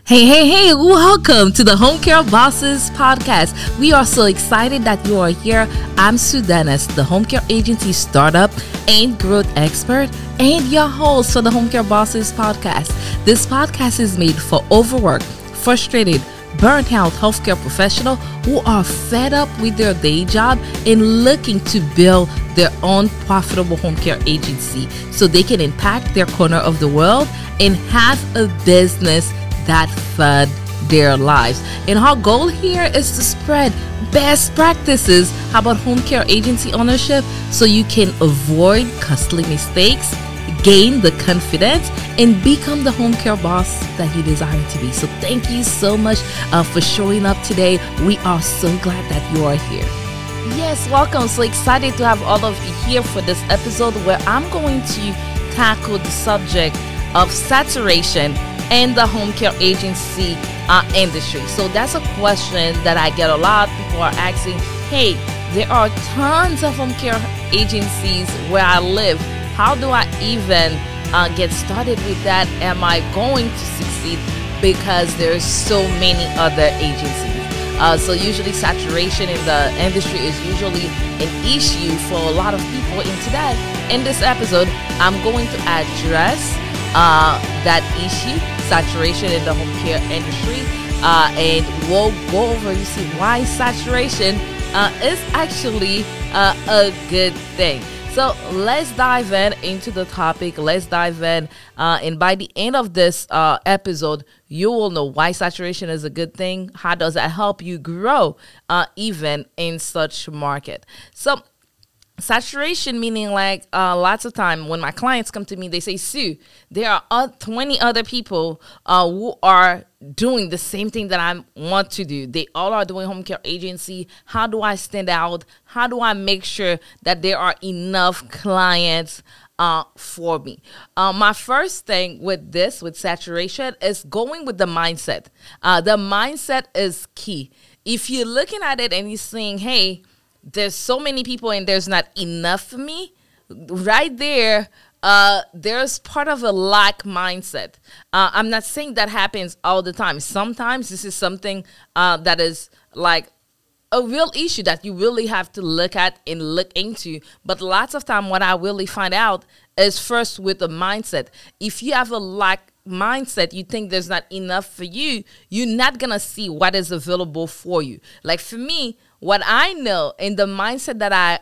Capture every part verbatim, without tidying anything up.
Hey, hey, hey, welcome to the Home Care Bosses podcast. We are so excited that you are here. I'm Sue Dennis, the Home Care Agency startup and growth expert, and your host for the Home Care Bosses podcast. This podcast is made for overworked, frustrated, burnt out healthcare professionals who are fed up with their day job and looking to build their own profitable home care agency so they can impact their corner of the world and have a business that fund their lives. And our goal here is to spread best practices about home care agency ownership so you can avoid costly mistakes, gain the confidence, and become the home care boss that you desire to be. So thank you so much uh, for showing up today. We are so glad that you are here. Yes, welcome. So excited to have all of you here for this episode where I'm going to tackle the subject of saturation and the home care agency uh, industry. So that's a question that I get a lot. People are asking, hey, there are tons of home care agencies where I live. How do I even uh, get started with that? Am I going to succeed? Because there's so many other agencies. Uh, so usually saturation in the industry is usually an issue for a lot of people. And today, in this episode, I'm going to address uh, that issue, saturation in the home care industry, uh, and we'll go over, you see, why saturation uh, is actually uh, a good thing. So let's dive in into the topic. Let's dive in. Uh, and by the end of this uh, episode, you will know why saturation is a good thing. How does that help you grow uh, even in such market? So saturation meaning like uh, lots of time when my clients come to me, they say, Sue, there are uh, twenty other people uh, who are doing the same thing that I want to do. They all are doing home care agency. How do I stand out? How do I make sure that there are enough clients uh, for me? Uh, my first thing with this, with saturation, is going with the mindset. Uh, the mindset is key. If you're looking at it and you're saying, hey, there's so many people and there's not enough for me, right there, uh, there's part of a lack mindset. Uh, I'm not saying that happens all the time. Sometimes this is something uh, that is like a real issue that you really have to look at and look into. But lots of time what I really find out is first with the mindset. If you have a lack mindset, you think there's not enough for you, you're not going to see what is available for you. Like for me, what I know and the mindset that I,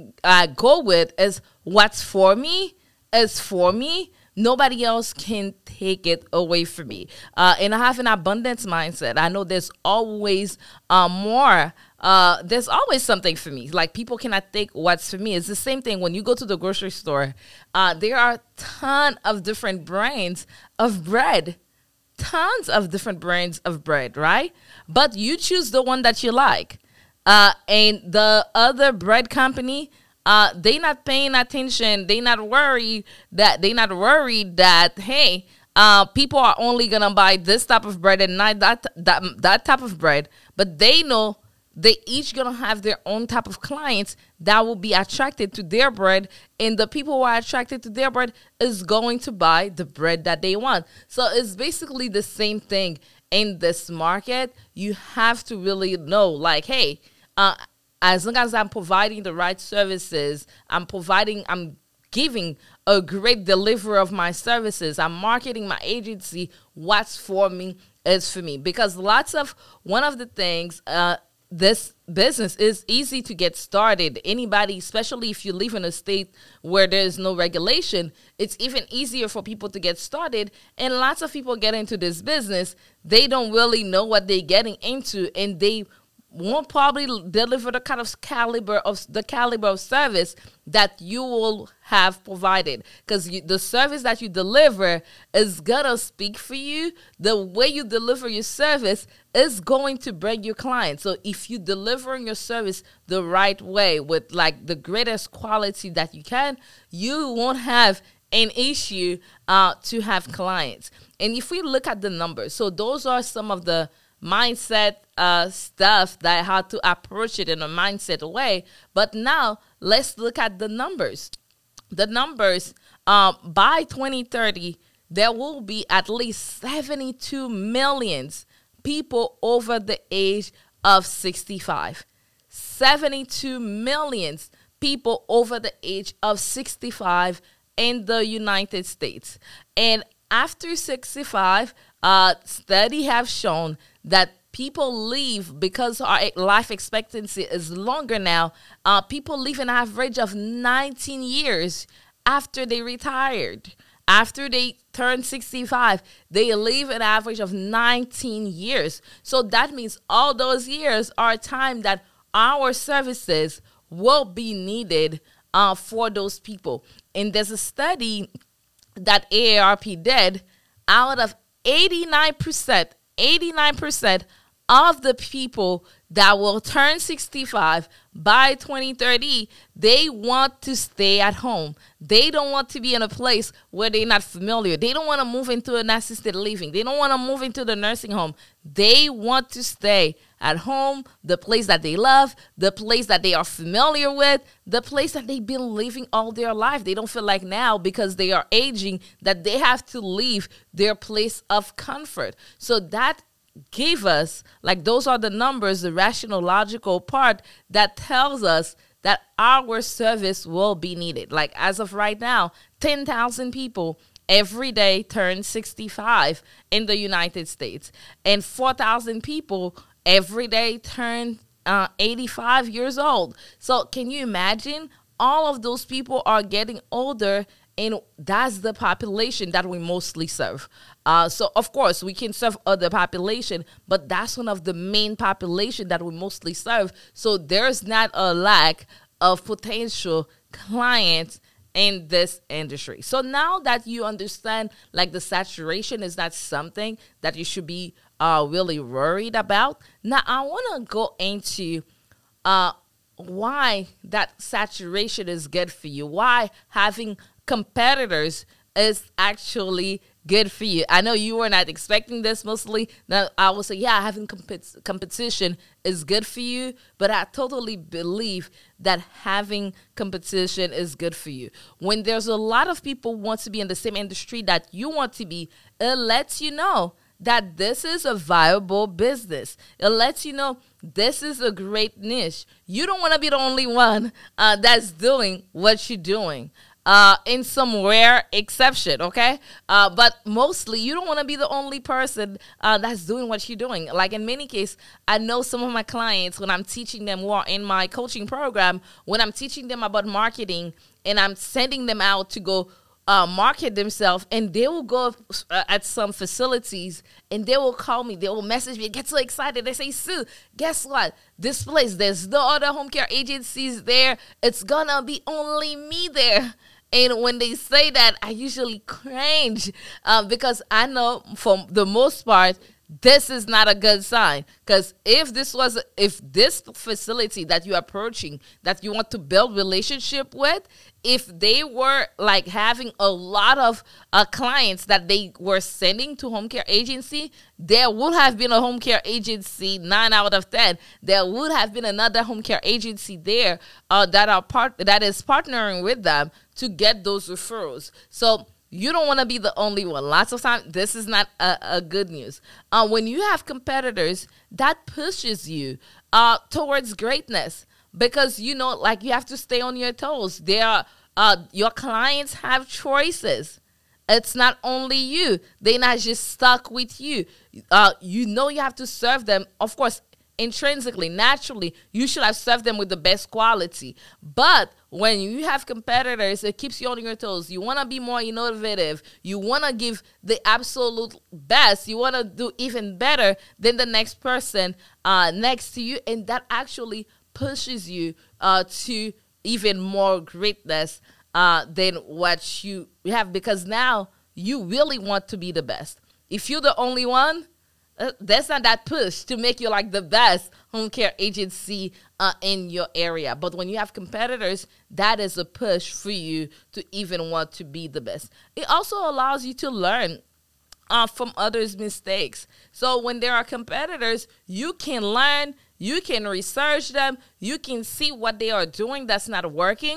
I go with is what's for me is for me. Nobody else can take it away from me. Uh, and I have an abundance mindset. I know there's always uh, more. Uh, there's always something for me. Like people cannot take what's for me. It's the same thing when you go to the grocery store. Uh, there are a ton of different brands of bread. Tons of different brands of bread, right? But you choose the one that you like. Uh, and the other bread company, uh, they not paying attention. They not worried that they not worried that hey, uh, people are only gonna buy this type of bread and not that that that type of bread. But they know they each gonna have their own type of clients that will be attracted to their bread, and the people who are attracted to their bread is going to buy the bread that they want. So it's basically the same thing in this market. You have to really know, like, hey. Uh, as long as I'm providing the right services, I'm providing, I'm giving a great delivery of my services, I'm marketing my agency, what's for me is for me. Because lots of, one of the things, uh, this business is easy to get started. Anybody, especially if you live in a state where there's no regulation, it's even easier for people to get started. And lots of people get into this business, they don't really know what they're getting into, and they won't probably deliver the kind of caliber of the caliber of service that you will have provided, because the service that you deliver is gonna speak for you. The way you deliver your service is going to bring your clients. So if you delivering your service the right way with like the greatest quality that you can, you won't have an issue uh, to have clients. And if we look at the numbers, so those are some of the mindset uh, stuff that how to approach it in a mindset way. But now let's look at the numbers. The numbers um, by twenty thirty, there will be at least seventy-two million people over the age of sixty-five. seventy-two million people over the age of sixty-five in the United States. And after sixty-five, uh, studies have shown that people live, because our life expectancy is longer now, uh, people live an average of nineteen years after they retired. After they turn sixty-five, they live an average of nineteen years. So that means all those years are time that our services will be needed uh, for those people. And there's a study that A A R P did. Out of eighty-nine percent, eighty-nine percent of the people that will turn sixty-five by twenty thirty, they want to stay at home. They don't want to be in a place where they're not familiar. They don't want to move into an assisted living. They don't want to move into the nursing home. They want to stay at home, the place that they love, the place that they are familiar with, the place that they've been living all their life. They don't feel like now, because they are aging, that they have to leave their place of comfort. So that give us, like, those are the numbers, the rational, logical part that tells us that our service will be needed. Like, as of right now, ten thousand people every day turn sixty-five in the United States, and four thousand people every day turn uh, eighty-five years old. So can you imagine? All of those people are getting older, and that's the population that we mostly serve. Uh, so, of course, we can serve other population, but that's one of the main population that we mostly serve. So there's not a lack of potential clients in this industry. So now that you understand, like, the saturation is not something that you should be uh, really worried about, now I want to go into uh, why that saturation is good for you, why having competitors is actually good for you. I know you were not expecting this mostly. Now, I will say, yeah, having comp- competition is good for you, but I totally believe that having competition is good for you. When there's a lot of people who want to be in the same industry that you want to be, it lets you know that this is a viable business. It lets you know this is a great niche. You don't want to be the only one uh, that's doing what you're doing. Uh, in some rare exception, okay? Uh, but mostly, you don't want to be the only person uh, that's doing what you're doing. Like, in many cases, I know some of my clients, when I'm teaching them who are in my coaching program, when I'm teaching them about marketing, and I'm sending them out to go uh, market themselves, and they will go uh, at some facilities, and they will call me, they will message me, get so excited. They say, Sue, guess what? This place, there's no other home care agencies there. It's gonna be only me there. And when they say that, I usually cringe uh, because I know, for the most part, this is not a good sign. Because if this was, if this facility that you're approaching, that you want to build relationship with, if they were like having a lot of uh, clients that they were sending to home care agency, there would have been a home care agency nine out of ten. There would have been another home care agency there uh, that are part that is partnering with them to get those referrals. So you don't want to be the only one. Lots of times, this is not a, a good news. Uh, when you have competitors, that pushes you uh, towards greatness, because, you know, like, you have to stay on your toes. There are, uh, your clients have choices. It's not only you. They're not just stuck with you. Uh, you know you have to serve them. Of course, intrinsically, naturally, you should have served them with the best quality. But when you have competitors, it keeps you on your toes. You want to be more innovative. You want to give the absolute best. You want to do even better than the next person uh, next to you. And that actually pushes you uh, to even more greatness uh, than what you have, because now you really want to be the best. If you're the only one, Uh, that's not that push to make you like the best home care agency uh, in your area. But when you have competitors, that is a push for you to even want to be the best. It also allows you to learn uh, from others' mistakes. So when there are competitors, you can learn, you can research them, you can see what they are doing that's not working,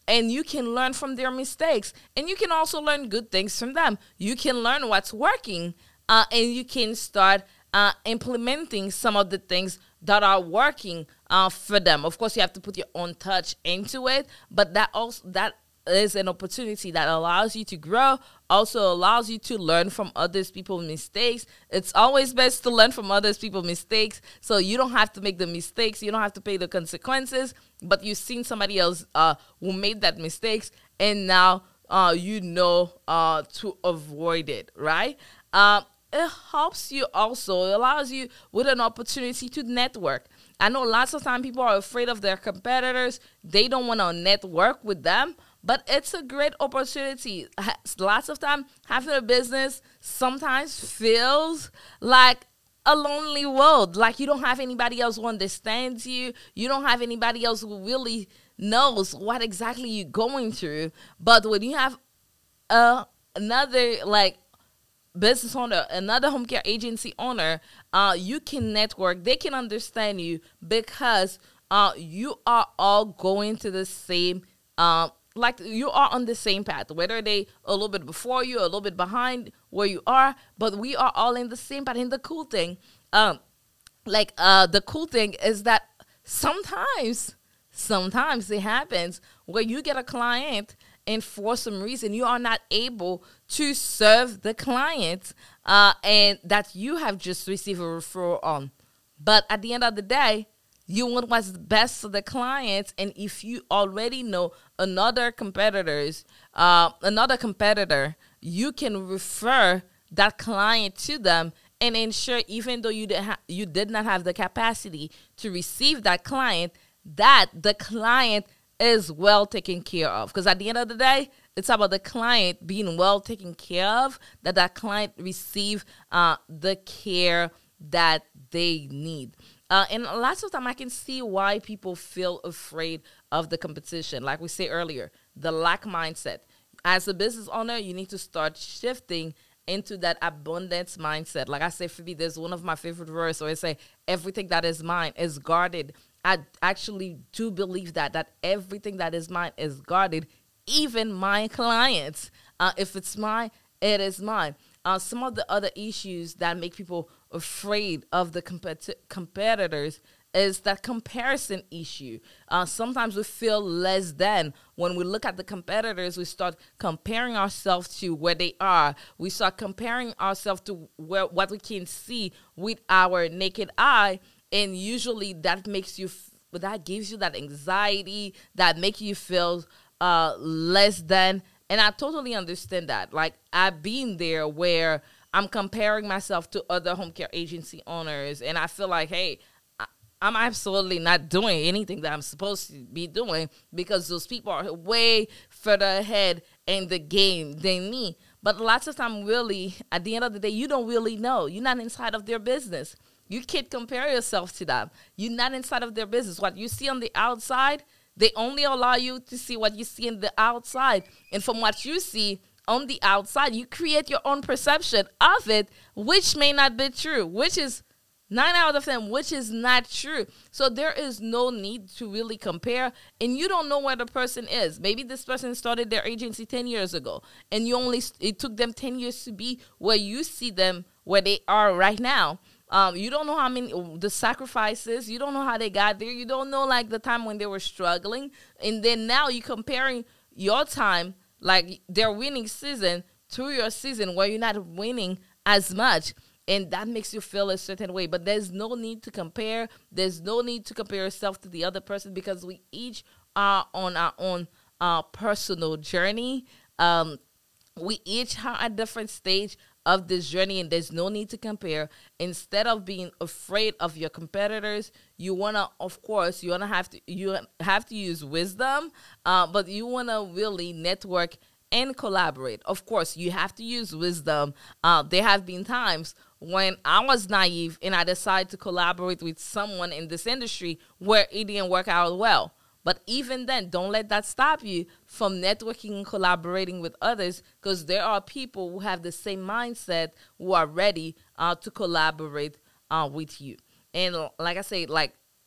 and you can learn from their mistakes. And you can also learn good things from them. You can learn what's working, uh, and you can start uh, implementing some of the things that are working uh, for them. Of course, you have to put your own touch into it, but that also that is an opportunity that allows you to grow, also allows you to learn from others people's mistakes. It's always best to learn from others people's mistakes, so you don't have to make the mistakes, you don't have to pay the consequences, but you've seen somebody else uh, who made that mistakes, and now uh, you know uh, to avoid it, right? Uh, it helps you also, it allows you with an opportunity to network. I know lots of time people are afraid of their competitors. They don't want to network with them, but it's a great opportunity. Lots of time having a business sometimes feels like a lonely world. Like you don't have anybody else who understands you. You don't have anybody else who really knows what exactly you're going through. But when you have uh, another like business owner, another home care agency owner, uh, you can network. They can understand you because uh, you are all going to the same, uh, like you are on the same path, whether they a little bit before you, a little bit behind where you are, but we are all in the same path. And the cool thing, um, like uh, the cool thing is that sometimes, sometimes it happens where you get a client and for some reason you are not able to serve the client uh, and that you have just received a referral on. But at the end of the day, you want what's best for the clients. And if you already know another competitors, uh, another competitor, you can refer that client to them and ensure, even though you did, ha- you did not have the capacity to receive that client, that the client is well taken care of. Because at the end of the day, it's about the client being well taken care of, that that client receive uh, the care that they need. Uh, and lots of time I can see why people feel afraid of the competition. Like we said earlier, the lack mindset. As a business owner, you need to start shifting into that abundance mindset. Like I say, for me, there's one of my favorite verses where I say, everything that is mine is guarded. I actually do believe that, that everything that is mine is guarded, even my clients. Uh, if it's mine, it is mine. Uh, some of the other issues that make people afraid of the compet- competitors is that comparison issue. Uh, sometimes we feel less than. When we look at the competitors, we start comparing ourselves to where they are. We start comparing ourselves to where, what we can see with our naked eye. And usually that makes you, f- that gives you that anxiety, that makes you feel uh, less than. And I totally understand that. Like, I've been there where I'm comparing myself to other home care agency owners, and I feel like, hey, I, I'm absolutely not doing anything that I'm supposed to be doing because those people are way further ahead in the game than me. But lots of time, really, at the end of the day, you don't really know. You're not inside of their business. You can't compare yourself to them. You're not inside of their business. What you see on the outside, they only allow you to see what you see in the outside. And from what you see on the outside, you create your own perception of it, which may not be true, which is nine out of ten, which is not true. So there is no need to really compare. And you don't know where the person is. Maybe this person started their agency ten years ago, and you only it took them ten years to be where you see them, where they are right now. Um, you don't know how many, the sacrifices, you don't know how they got there. You don't know, like, the time when they were struggling. And then now you're comparing your time, like their winning season, to your season where you're not winning as much. And that makes you feel a certain way. But there's no need to compare. There's no need to compare yourself to the other person because we each are on our own uh, personal journey. Um, we each are at a different stage of this journey, and there's no need to compare. Instead of being afraid of your competitors, you want to, of course, you want to have to, you have to use wisdom, uh, but you want to really network and collaborate. Of course, you have to use wisdom. Uh, there have been times when I was naive and I decided to collaborate with someone in this industry where it didn't work out well. But even then, don't let that stop you from networking and collaborating with others, because there are people who have the same mindset who are ready uh, to collaborate uh, with you. And like I say, like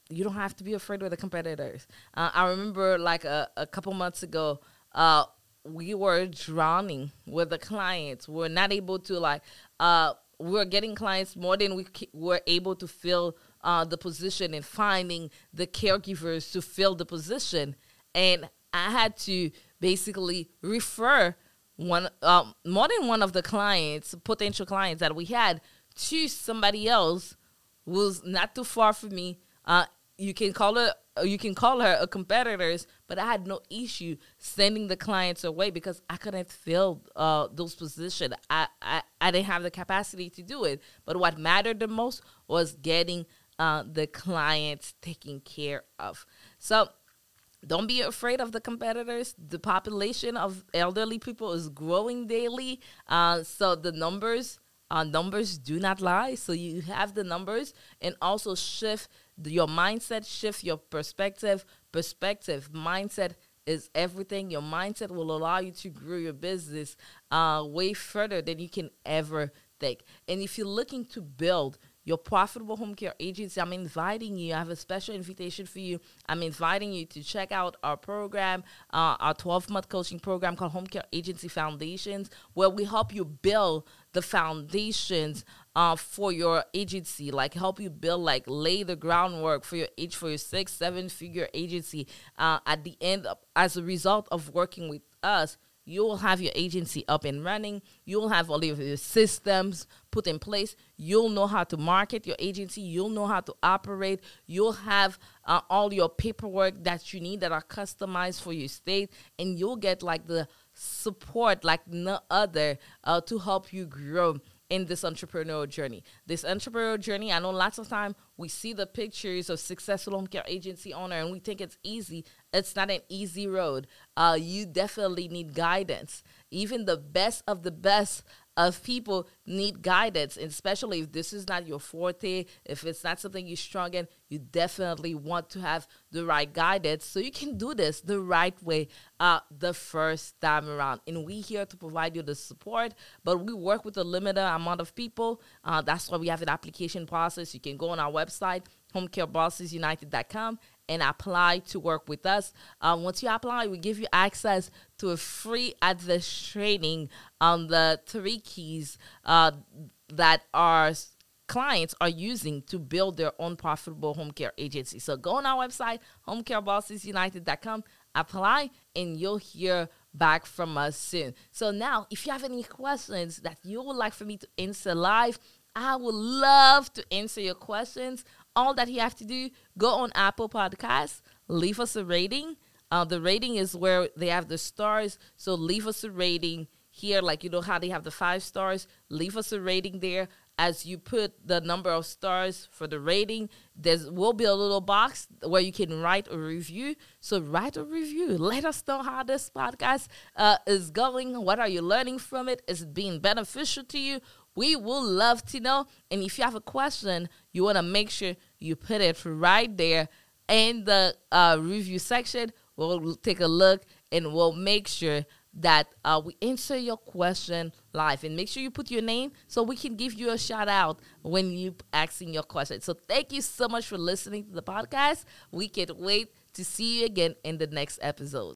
you don't have to be afraid of the competitors. Uh, I remember like a, a couple months ago, uh, we were drowning with the clients. We were not able to like, uh, we were getting clients more than we were able to fill uh, the position and finding the caregivers to fill the position. And I had to basically refer one, um, more than one of the clients, potential clients that we had, to somebody else who was not too far from me. Uh, you can call her, you can call her a competitors, but I had no issue sending the clients away because I couldn't fill uh, those positions. I, I, I didn't have the capacity to do it. But what mattered the most was getting uh, the clients taken care of. So don't be afraid of the competitors. The population of elderly people is growing daily. Uh, so the numbers, uh, numbers do not lie. So you have the numbers, and also shift your mindset, shift your perspective. Perspective, mindset is everything. Your mindset will allow you to grow your business uh, way further than you can ever think. And if you're looking to build your profitable home care agency, I'm inviting you. I have a special invitation for you. I'm inviting you to check out our program, uh, our twelve-month coaching program called Home Care Agency Foundations, where we help you build the foundations uh, for your agency, like help you build, like lay the groundwork for your age, for your six, seven-figure agency. Uh, at the end, of, as a result of working with us, you will have your agency up and running. You'll have all of your systems put in place. You'll know how to market your agency. You'll know how to operate. You'll have uh, all your paperwork that you need that are customized for your state. And you'll get like the support like no other uh, to help you grow in this entrepreneurial journey. This entrepreneurial journey, I know lots of time we see the pictures of successful home care agency owner and we think it's easy. It's not an easy road. Uh, you definitely need guidance. Even the best of the best of people need guidance, and especially if this is not your forte, if it's not something you're strong in, you definitely want to have the right guidance so you can do this the right way uh, the first time around. And we're here to provide you the support, but we work with a limited amount of people. Uh, that's why we have an application process. You can go on our website, home care bosses united dot com, and apply to work with us. Uh, once you apply, we give you access to a free advanced training on the three keys uh, that our clients are using to build their own profitable home care agency. So go on our website, home care bosses united dot com, apply, and you'll hear back from us soon. So now, if you have any questions that you would like for me to answer live, I would love to answer your questions. All that you have to do, go on Apple Podcasts, leave us a rating. Uh, the rating is where they have the stars. So leave us a rating here, like you know how they have the five stars. Leave us a rating there. As you put the number of stars for the rating, there will be a little box where you can write a review. So write a review. Let us know how this podcast uh, is going. What are you learning from it? Is it being beneficial to you? We will love to know. And if you have a question, you want to make sure you put it right there in the uh, review section. We'll take a look and we'll make sure that uh, we answer your question live. And make sure you put your name so we can give you a shout out when you asking your question. So thank you so much for listening to the podcast. We can't wait to see you again in the next episode.